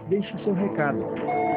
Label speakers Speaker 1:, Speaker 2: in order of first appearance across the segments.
Speaker 1: Deixe seu recado.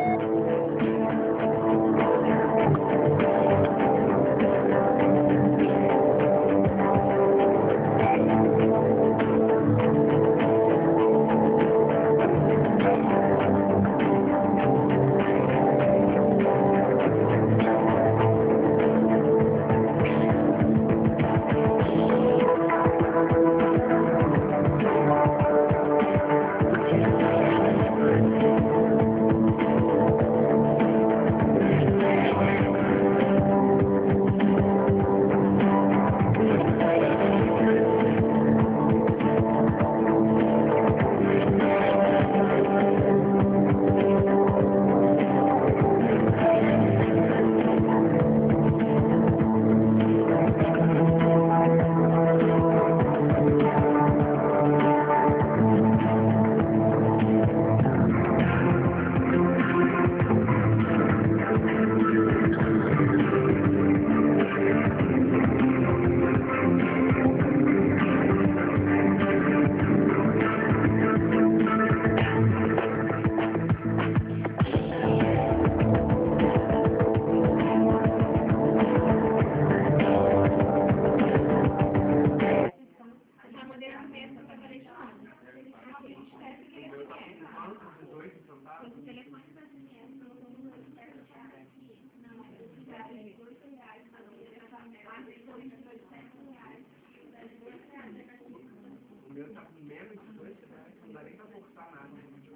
Speaker 2: O meu tá com menos de R$ 2, não dá nem pra forçar nada.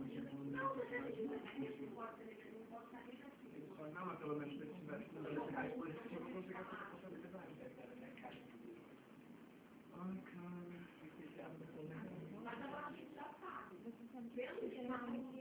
Speaker 2: Não, mas pelo menos se tivesse com R$ 2 positivo, eu conseguia fazer a possibilidade. Ai, cara.